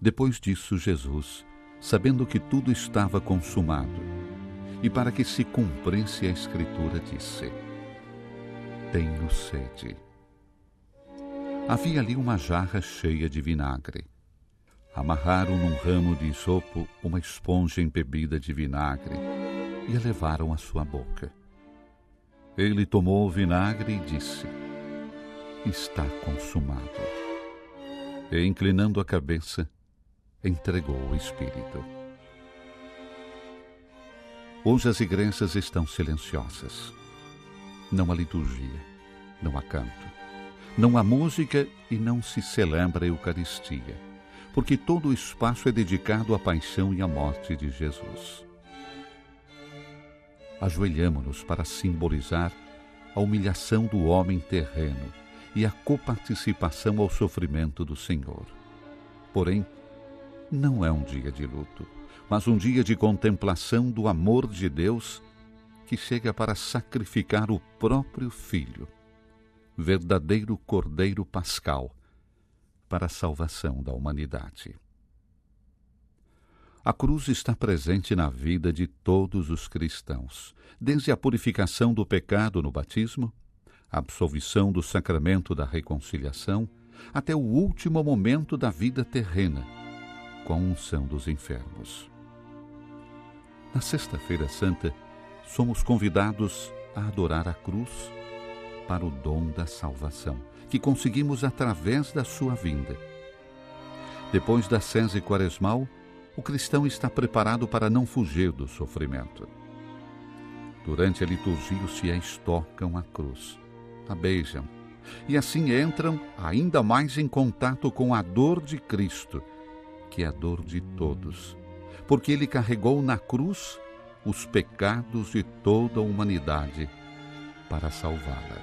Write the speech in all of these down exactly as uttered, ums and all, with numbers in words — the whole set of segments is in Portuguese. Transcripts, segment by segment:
Depois disso, Jesus, sabendo que tudo estava consumado, e para que se cumprisse a Escritura, disse: Tenho sede. Havia ali uma jarra cheia de vinagre. Amarraram num ramo de isopo uma esponja embebida de vinagre e a levaram à sua boca. Ele tomou o vinagre e disse: Está consumado. E, inclinando a cabeça, entregou o Espírito. Hoje as igrejas estão silenciosas. Não há liturgia, não há canto, não há música e não se celebra a Eucaristia, porque todo o espaço é dedicado à paixão e à morte de Jesus. Ajoelhamo-nos para simbolizar a humilhação do homem terreno e a coparticipação ao sofrimento do Senhor. Porém, não é um dia de luto, mas um dia de contemplação do amor de Deus que chega para sacrificar o próprio Filho, verdadeiro Cordeiro Pascal, para a salvação da humanidade. A cruz está presente na vida de todos os cristãos, desde a purificação do pecado no batismo, a absolvição do sacramento da reconciliação, até o último momento da vida terrena, com a unção dos enfermos. Na Sexta-feira Santa, somos convidados a adorar a cruz para o dom da salvação, que conseguimos através da sua vinda. Depois da Sese Quaresmal, o cristão está preparado para não fugir do sofrimento. Durante a liturgia, os fiéis tocam a cruz, a beijam, e assim entram ainda mais em contato com a dor de Cristo, que é a dor de todos, porque ele carregou na cruz os pecados de toda a humanidade para salvá-la.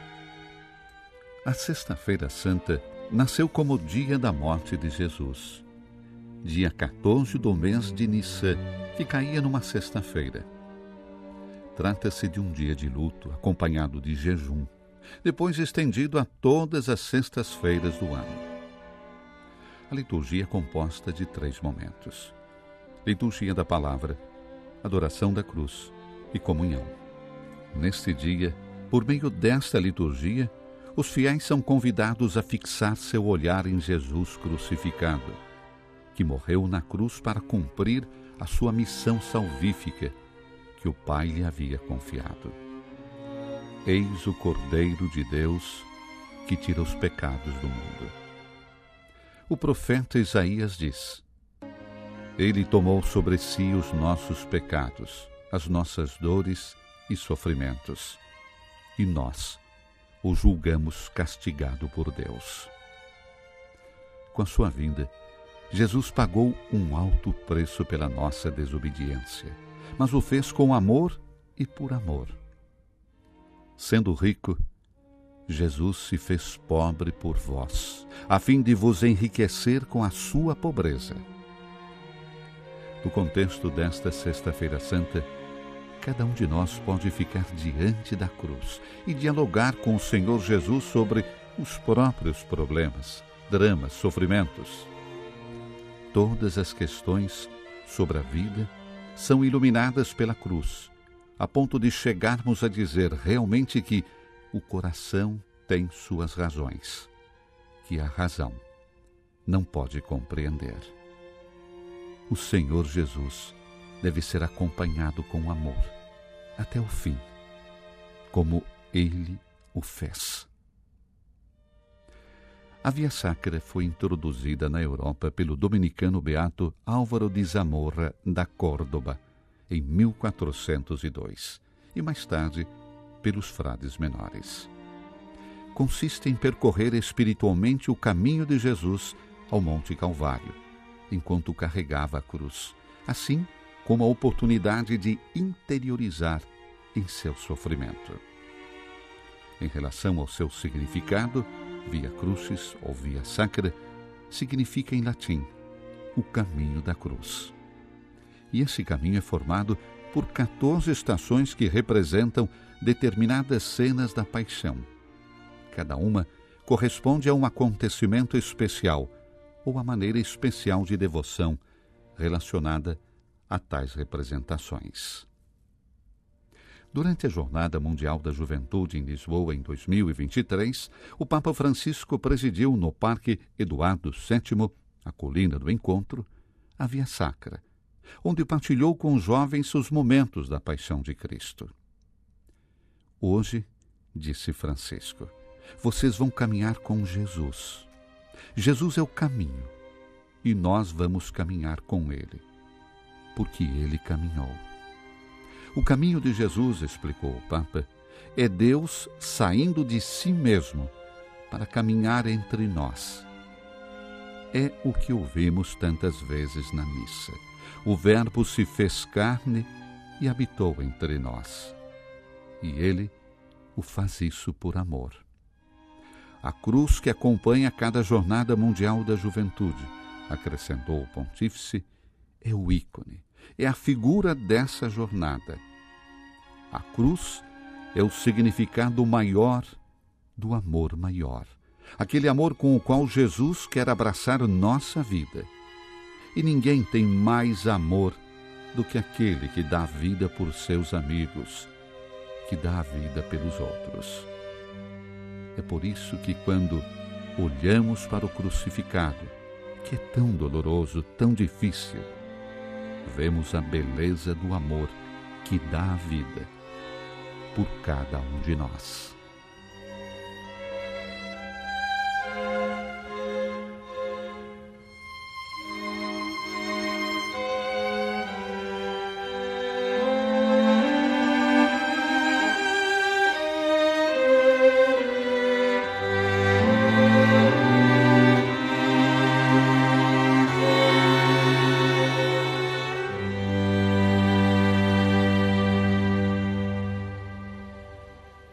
A Sexta-feira Santa nasceu como dia da morte de Jesus, dia quatorze do mês de Nissan, que caía numa sexta-feira. Trata-se de um dia de luto, acompanhado de jejum, depois estendido a todas as sextas-feiras do ano. A liturgia é composta de três momentos: liturgia da palavra, adoração da cruz e comunhão. Neste dia, por meio desta liturgia, os fiéis são convidados a fixar seu olhar em Jesus crucificado, que morreu na cruz para cumprir a sua missão salvífica que o Pai lhe havia confiado. Eis o Cordeiro de Deus que tira os pecados do mundo. O profeta Isaías diz: Ele tomou sobre si os nossos pecados, as nossas dores e sofrimentos, e nós o julgamos castigado por Deus. Com a sua vinda, Jesus pagou um alto preço pela nossa desobediência, mas o fez com amor e por amor. Sendo rico, Jesus se fez pobre por vós, a fim de vos enriquecer com a sua pobreza. No contexto desta Sexta-feira Santa, cada um de nós pode ficar diante da cruz e dialogar com o Senhor Jesus sobre os próprios problemas, dramas, sofrimentos. Todas as questões sobre a vida são iluminadas pela cruz, a ponto de chegarmos a dizer realmente que o coração tem suas razões, que a razão não pode compreender. O Senhor Jesus deve ser acompanhado com amor até o fim, como Ele o fez. A Via Sacra foi introduzida na Europa pelo dominicano beato Álvaro de Zamora da Córdoba em mil quatrocentos e dois e mais tarde pelos frades menores. Consiste em percorrer espiritualmente o caminho de Jesus ao Monte Calvário, enquanto carregava a cruz, assim como a oportunidade de interiorizar em seu sofrimento. Em relação ao seu significado, Via Crucis ou Via Sacra significa em latim o caminho da cruz. E esse caminho é formado por quatorze estações que representam determinadas cenas da paixão. Cada uma corresponde a um acontecimento especial, ou a maneira especial de devoção relacionada a tais representações. Durante a Jornada Mundial da Juventude em Lisboa em dois mil e vinte e três, o Papa Francisco presidiu no Parque Eduardo sétimo, a Colina do Encontro, a Via Sacra, onde partilhou com os jovens os momentos da Paixão de Cristo. Hoje, disse Francisco, vocês vão caminhar com Jesus. Jesus é o caminho, e nós vamos caminhar com Ele, porque Ele caminhou. O caminho de Jesus, explicou o Papa, é Deus saindo de si mesmo para caminhar entre nós. É o que ouvimos tantas vezes na missa. O Verbo se fez carne e habitou entre nós. E Ele o faz isso por amor. A cruz que acompanha cada Jornada Mundial da Juventude, acrescentou o Pontífice, é o ícone, é a figura dessa jornada. A cruz é o significado maior do amor maior, aquele amor com o qual Jesus quer abraçar nossa vida. E ninguém tem mais amor do que aquele que dá a vida por seus amigos, que dá a vida pelos outros. É por isso que quando olhamos para o crucificado, que é tão doloroso, tão difícil, vemos a beleza do amor que dá a vida por cada um de nós.